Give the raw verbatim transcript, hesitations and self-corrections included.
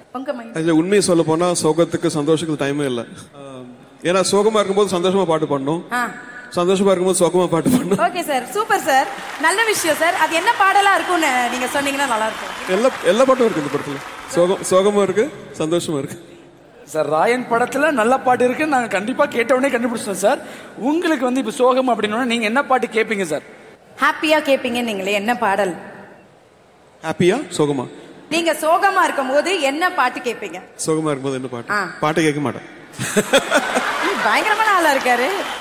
உங்க மைண்ட். அதுல உண்மையை சொல்ல போனா சோகத்துக்கு சந்தோஷத்துக்கு டைமே இல்லை. ஏன்னா சோகமா இருக்கும்போது சந்தோஷமா பாட்டு பாடணும், சந்தோஷமா இருக்கும்போது சோகமா பாட்டு பாடணும். ஓகே சார், சூப்பர் சார், நல்ல விஷயம் சார். அது என்ன பாடலா இருக்கும்னு நீங்க சொன்னீங்கன்னா நல்லா இருக்கும். எல்லா எல்லா பாட்டும் இருக்கு இந்த படத்துல. சோகம் சோகமா இருக்கு, சந்தோஷமா இருக்கு. சார் ராயன் படத்துல நல்ல பாட்டு இருக்கு, நாங்க கண்டிப்பா கேட்டவுடனே கண்டுபிடிச்சோம் சார். உங்களுக்கு வந்து இப்ப சோகம் அப்படின்னா நீங்க என்ன பாட்டு கேட்பீங்க சார்? ஹாப்பியா கேட்பீங்க நீங்களே, என்ன பாடல்? ஹாப்பியா சோகமா? நீங்க சோகமா இருக்கும் போது என்ன பாட்டு கேட்பீங்க? சோகமா இருக்கும்போது என்ன பாட்டு? பாட்டு கேட்க மாட்டேன். பயங்கரமான ஆளா இருக்காரு.